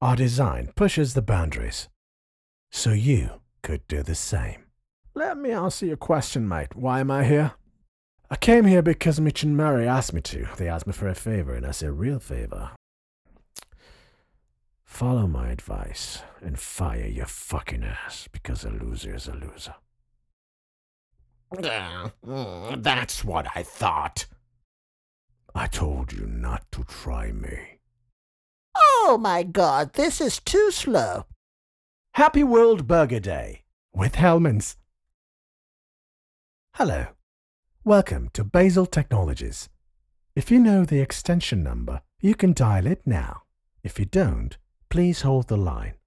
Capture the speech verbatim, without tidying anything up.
Our design pushes the boundaries, so you could do the same. Let me ask you a question, mate. Why am I here? I came here because Mitch and Murray asked me to. They asked me for a favor, and I said, real favor. Follow my advice and fire your fucking ass, because a loser is a loser. Uh, mm, that's what I thought. I told you not to try me. Oh my god, this is too slow. Happy World Burger Day with Hellmann's. Hello. Welcome to Basil Technologies. If you know the extension number, you can dial it now. If you don't, please hold the line.